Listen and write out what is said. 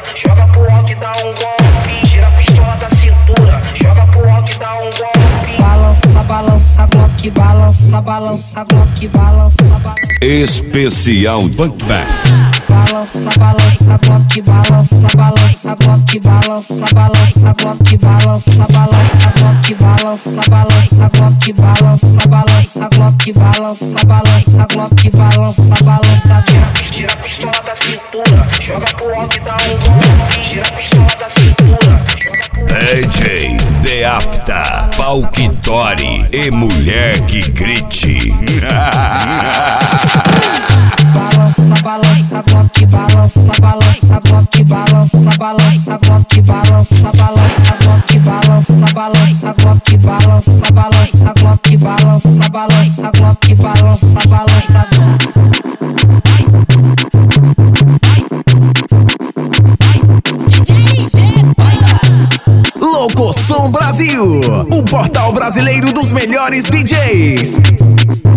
joga pro alto e dá um golpe. Gira a pistola da cintura, joga pro alto e dá um golpe. Balança, balança, Glock, balança, balança, Glock, balança, balança. Especial Funk Bass. Balança, balança, Glock, balança, balança, Glock, balança, balança, Glock, balança, balança, Glock, balança, balança, Glock, balança, balança, Glock, balança, balança, Glock, balança, balança. Gira a pistola da cintura, joga pro alto e dá um golpe. Gira a pistola da cintura, joga pro DJ The Afta, Palquitori e mulher que grite. Balança, balança, Glock, balança, balança, Glock, balança, balança, Glock, balança, balança, Glock, balança, balança, Glock, balança, balança, Glock, balança, balança, Glock, balança, balança. Locosom Brasil, o portal brasileiro dos melhores DJs.